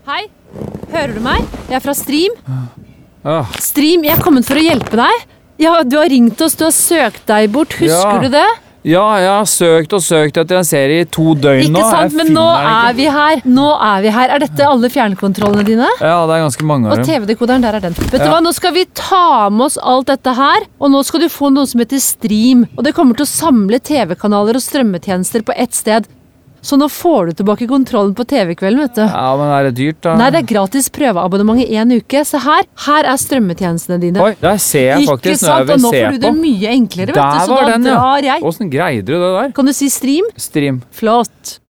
Hei, hører du meg? Jeg fra Stream. Ah. Stream, jeg er kommet for å hjelpe deg. Ja, du har ringt oss, du har søkt deg bort. Husker du det? Ja, jeg har søkt etter en serie i 2 døgn nå. Ikke sant, men nå er vi her. Er dette alle fjernkontrollene dine? Ja, det er ganske mange av dem. Og TV-dekoderen, der er den. Vet du hva, nå skal vi ta med oss alt dette her, og nå skal du få noe som heter Stream. Og det kommer til å samle TV-kanaler og strømmetjenester på ett sted. Så nå får du tilbake kontrollen på TV-kvelden, vet du. Ja, men er det dyrt da? Nei, det er gratis prøveabonnement i 1 uke. Så her er strømmetjenestene dine. Oi, der ser jeg faktisk når jeg vil se på. Og nå får du det mye enklere, vet du. Der Så var da den, ja. drar jeg. Hvordan greide du det der? Kan du si Stream? Stream. Flott.